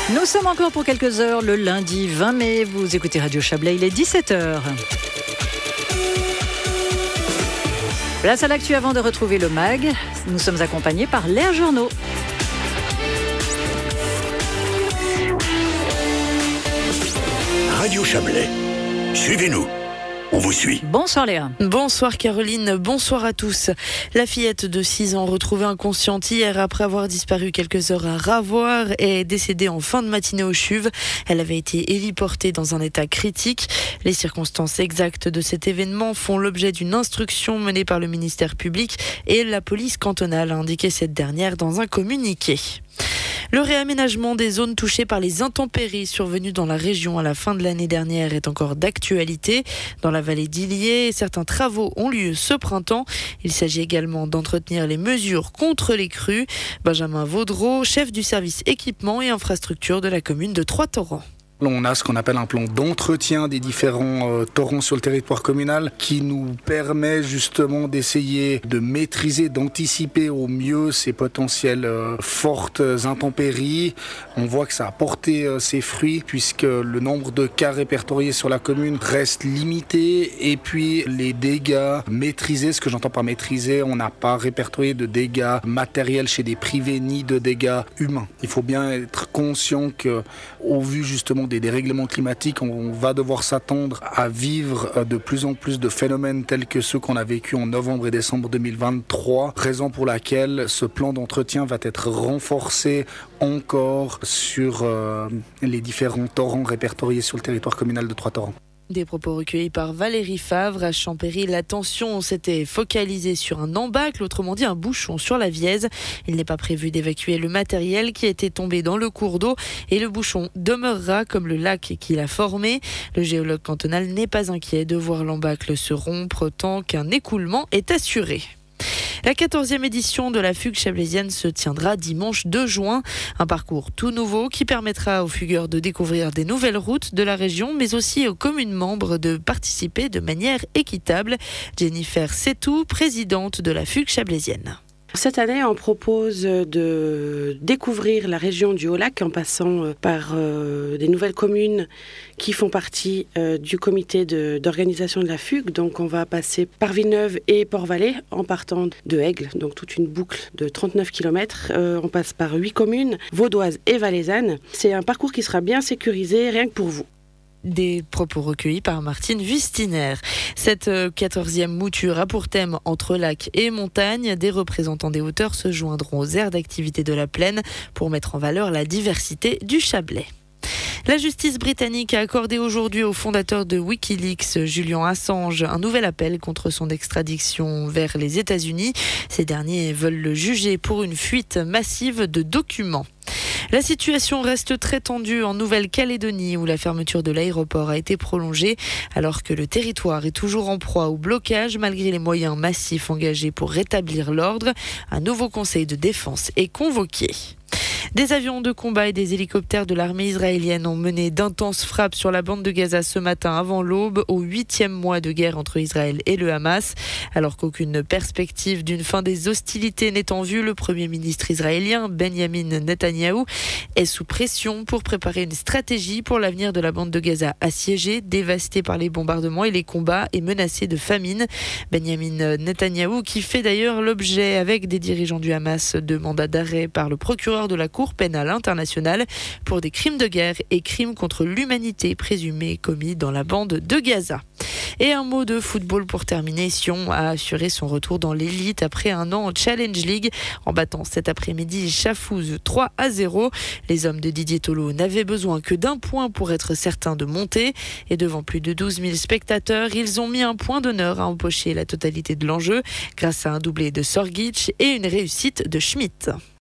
Nous sommes encore pour quelques heures le lundi 20 mai. Vous écoutez Radio Chablais, il est 17h. Place à l'actu avant de retrouver le MAG. Nous sommes accompagnés par Léa Journaux. Radio Chablais, suivez-nous. On vous suit. Bonsoir Léa. Bonsoir Caroline, bonsoir à tous. La fillette de 6 ans retrouvée inconsciente hier après avoir disparu quelques heures à Ravoire est décédée en fin de matinée au CHUV. Elle avait été héliportée dans un état critique. Les circonstances exactes de cet événement font l'objet d'une instruction menée par le ministère public et la police cantonale, a indiqué cette dernière dans un communiqué. Le réaménagement des zones touchées par les intempéries survenues dans la région à la fin de l'année dernière est encore d'actualité. Dans la vallée d'Illiers, certains travaux ont lieu ce printemps. Il s'agit également d'entretenir les mesures contre les crues. Benjamin Vaudreau, chef du service équipement et infrastructure de la commune de Trois-Torrents. On a ce qu'on appelle un plan d'entretien des différents torrents sur le territoire communal qui nous permet justement d'essayer de maîtriser, d'anticiper au mieux ces potentielles fortes intempéries. On voit que ça a porté ses fruits puisque le nombre de cas répertoriés sur la commune reste limité et puis les dégâts maîtrisés. Ce que j'entends par maîtriser, on n'a pas répertorié de dégâts matériels chez des privés ni de dégâts humains. Il faut bien être conscient qu'au vu justement des dérèglements climatiques, on va devoir s'attendre à vivre de plus en plus de phénomènes tels que ceux qu'on a vécu en novembre et décembre 2023, raison pour laquelle ce plan d'entretien va être renforcé encore sur les différents torrents répertoriés sur le territoire communal de Trois-Torrents. Des propos recueillis par Valérie Favre. À Champéry, l'attention s'était focalisée sur un embâcle, autrement dit un bouchon sur la Vièze. Il n'est pas prévu d'évacuer le matériel qui était tombé dans le cours d'eau et le bouchon demeurera comme le lac qui l'a formé. Le géologue cantonal n'est pas inquiet de voir l'embâcle se rompre tant qu'un écoulement est assuré. La 14e édition de la fugue chablaisienne se tiendra dimanche 2 juin. Un parcours tout nouveau qui permettra aux fugueurs de découvrir des nouvelles routes de la région, mais aussi aux communes membres de participer de manière équitable. Jennifer Setou, présidente de la fugue chablaisienne. Cette année, on propose de découvrir la région du Haut-Lac en passant par des nouvelles communes qui font partie du comité d'organisation de la fugue. Donc on va passer par Villeneuve et Port-Vallée en partant de Aigle, donc toute une boucle de 39 km. On passe par 8 communes, vaudoises et valaisannes. C'est un parcours qui sera bien sécurisé rien que pour vous. Des propos recueillis par Martine Wustiner. Cette 14e mouture a pour thème entre lac et montagne. Des représentants des hauteurs se joindront aux aires d'activité de la plaine pour mettre en valeur la diversité du Chablais. La justice britannique a accordé aujourd'hui au fondateur de Wikileaks, Julian Assange, un nouvel appel contre son extradition vers les États-Unis. Ces derniers veulent le juger pour une fuite massive de documents. La situation reste très tendue en Nouvelle-Calédonie où la fermeture de l'aéroport a été prolongée alors que le territoire est toujours en proie au blocage malgré les moyens massifs engagés pour rétablir l'ordre. Un nouveau conseil de défense est convoqué. Des avions de combat et des hélicoptères de l'armée israélienne ont mené d'intenses frappes sur la bande de Gaza ce matin avant l'aube, au 8e mois de guerre entre Israël et le Hamas. Alors qu'aucune perspective d'une fin des hostilités n'est en vue, le Premier ministre israélien Benjamin Netanyahou est sous pression pour préparer une stratégie pour l'avenir de la bande de Gaza assiégée, dévastée par les bombardements et les combats et menacée de famine. Benjamin Netanyahou qui fait d'ailleurs l'objet avec des dirigeants du Hamas de mandat d'arrêt par le procureur de la Cour pénale internationale pour des crimes de guerre et crimes contre l'humanité présumés commis dans la bande de Gaza. Et un mot de football pour terminer. Sion a assuré son retour dans l'élite après un an en Challenge League en battant cet après-midi Chafouz 3-0. Les hommes de Didier Tolo n'avaient besoin que d'un point pour être certains de monter. Et devant plus de 12 000 spectateurs, ils ont mis un point d'honneur à empocher la totalité de l'enjeu grâce à un doublé de Sorgic et une réussite de Schmidt.